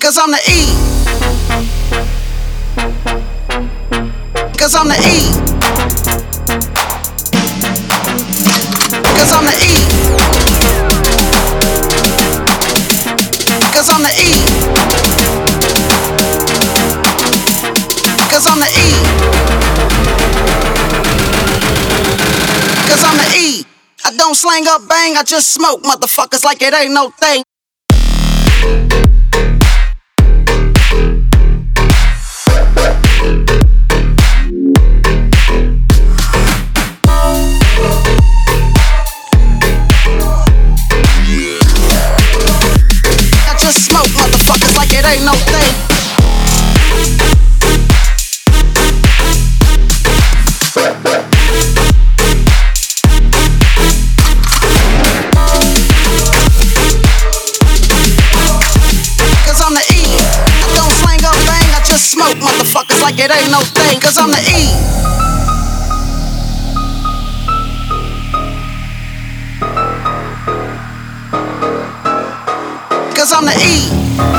Cause I'm the E. Cause I'm the E. Cause I'm the E. Cause I'm the E. Cause I'm the E. Cause I'm the E. I don't slang up bang, I just smoke motherfuckers like it ain't no thing. I just smoke motherfuckers like it ain't no thing. Smoke motherfuckers like it ain't no thing. Cause I'm the E. Cause I'm the E.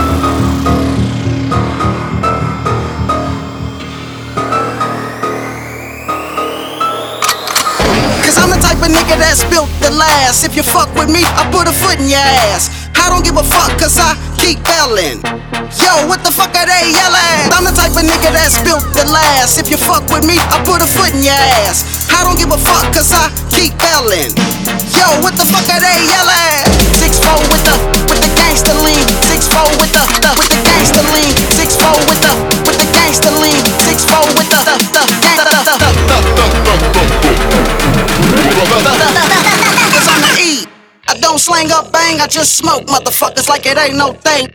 Cause I'm the type of nigga that's built to last. If you fuck with me, I put a foot in your ass. I don't give a fuck cause I keep belling. Yo, what the fuck are they yelling? I'm the type of nigga that's built to last. If you fuck with me, I put a foot in your ass. I don't give a fuck cause I keep belling. Yo, what the fuck are they yelling? 6'4" with the gangster lean. 6'4" with the gangster lean. 6'4" with the gangster lean. 6'4" with the Cause I'm the E. I don't slang up bang, I just smoke motherfuckers like it ain't no thing.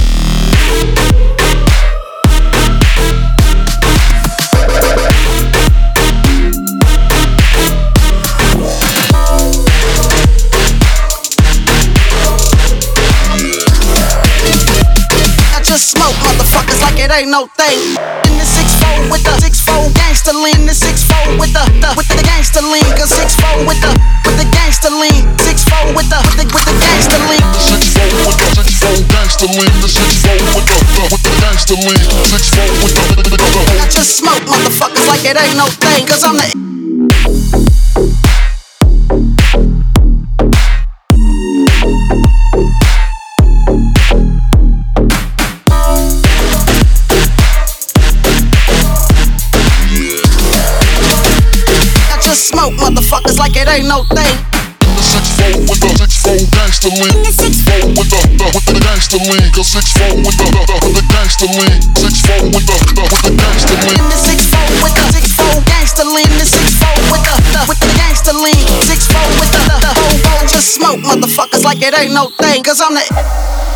I just smoke motherfuckers like it ain't no thing. In the 6'4" with the 6'4" gangster lean. The 6'4" with the gangster lean. Cause 6'4" with the gangster lean. 6'4" with the gangster lean. The 6'4" with the 6'4" gangster lean. The 6'4" with the gangster lean. 6'4" with the I just smoke motherfuckers like it ain't no thing. Cause I'm the smoke motherfuckers like it ain't no thing. In the 6'4" with the 6'4" gangster lean. In the 6'4" with the gangster lean. Cause 6'4" with the gangster lean. 6'4" with the gangster lean. In the 6'4" with the 6'4" gangster lean. The 6'4" with the gangster lean. 6'4" with the whole. Just smoke motherfuckers like it ain't no thing. Cause I'm the